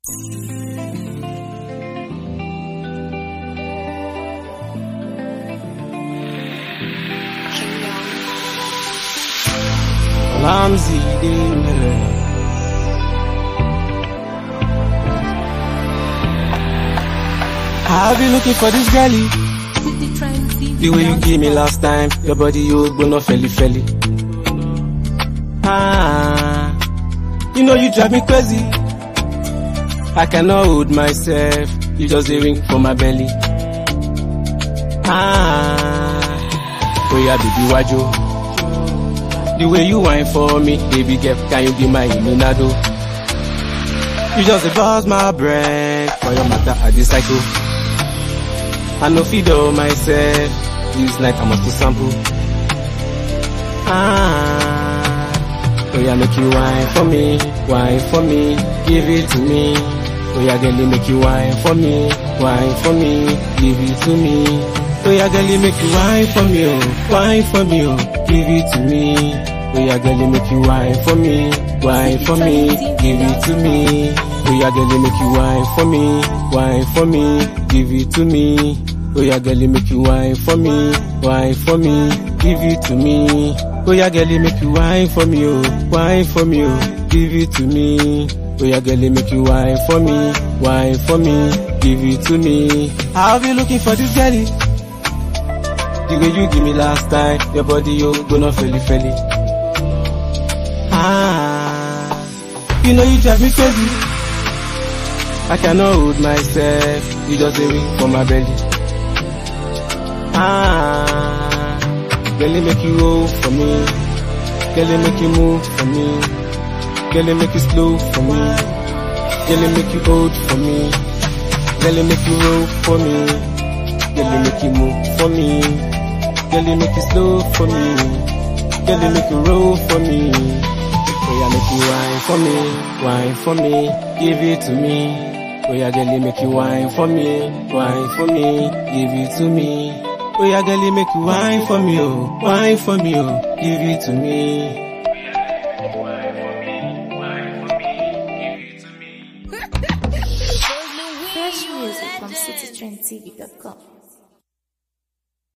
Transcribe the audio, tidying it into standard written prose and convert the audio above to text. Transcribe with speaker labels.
Speaker 1: Lamzi I've been looking for this girlie. The way you gave me last time, your body you go no felly. You know you drive me crazy. I cannot hold myself. You just a ring for my belly. Oh yeah, baby wajo. The way you whine for me, baby girl, can you be my Illuminado? You just a bust my brain. For your matter, I dey cycle. I no feed all myself. This night I must to sample. Oh yeah, make you whine for me, give it to me. Oh yeah, girl, make you whine for me, give it to me. Oh yeah, girl, make you whine for me, give it to me. Oh yeah, girl, make you whine for me, give it to me. Oh yeah, girl, make you whine for me, give it to me. Oh yeah, girl, make you whine for me, give it to me. Oh yeah, girl, make you whine for me, give it to me. Oh yeah, girl, make you whine for me, give it to me. I'll be looking for this girlie. The way you give me last time, your body you go no felly. You know you drive me crazy. I cannot hold myself. You just a ring for my belly. Girl, make you roll for me. Girl, make you move for me. Girl, make you slow for me. Girl, make you hold for me. Girl, make you roll for me. Girl, make you move for me. Girl, make you slow for me. Girl, make you roll for me. Oh yeah, make you whine for me, give it to me. Oh yeah, girl, make you whine for me, give it to me. Oh yeah, girl, make you whine for me, give it to me.
Speaker 2: Fresh music from citytrendtv.com.